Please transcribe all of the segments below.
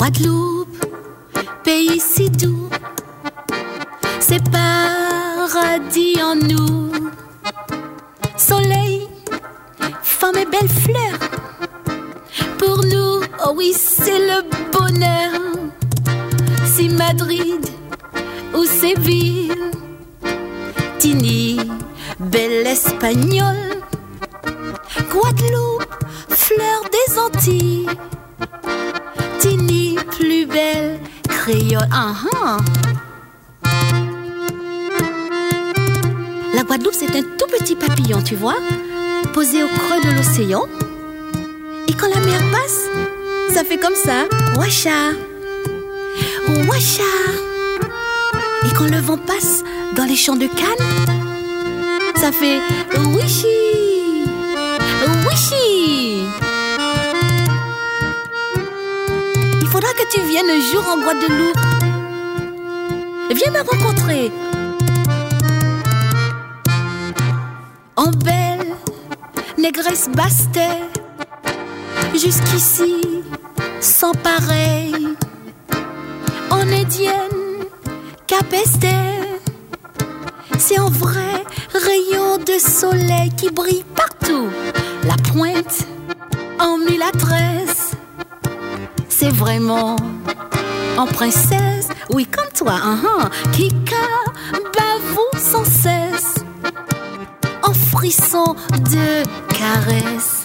Guadeloupe, pays si doux, c'est paradis en nous. Soleil, femme et belles fleurs, pour nous, oh oui, c'est le bonheur. Si Madrid ou Séville, Tini, belle espagnole, Guadeloupe, fleur des Antilles, Tini, plus belle créole. La Guadeloupe, c'est un tout petit papillon, tu vois, posé au creux de l'océan. Et quand la mer passe, ça fait comme ça, ouacha, ouacha. Et quand le vent passe dans les champs de canne, ça fait wishi, wishi. Il faudra que tu viennes un jour en Guadeloupe. Viens me rencontrer. En belle négresse bastet, jusqu'ici sans pareil. En indienne capestet, c'est un vrai rayon de soleil qui brille partout. La pointe en mulâtresse, c'est vraiment en princesse, oui comme toi, qui bavoue sans cesse, en frisson de caresses.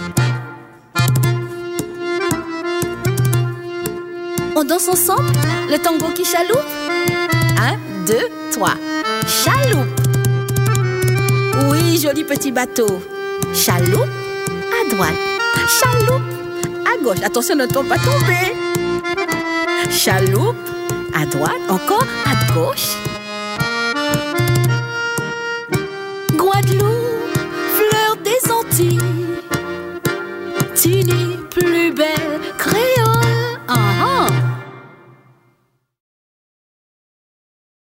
On danse ensemble le tango qui chaloupe. 1, 2, 3. Chaloupe. Oui, joli petit bateau. Chaloupe à droite. Chaloupe à gauche. Attention, ne tombe pas tomber. Chaloupe à droite. Encore à gauche. Guadeloupe, fleur des Antilles. Tu n'es plus belle créole.